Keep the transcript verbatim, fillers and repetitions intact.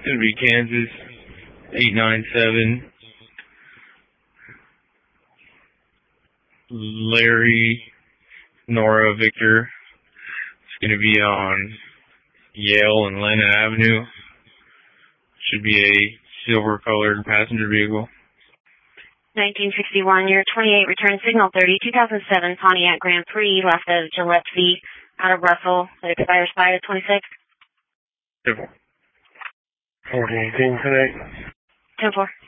Gonna be Kansas eight nine seven. Larry, Nora, Victor. It's gonna be on Yale and Lennon Avenue. Should be a silver colored passenger vehicle. nineteen sixty-one, year twenty-eight, return signal thirty, two thousand seven Pontiac Grand Prix, left of Gillespie, out of Russell. It expires five to twenty-six. ten four. fourteen eighteen, ten eight. ten four.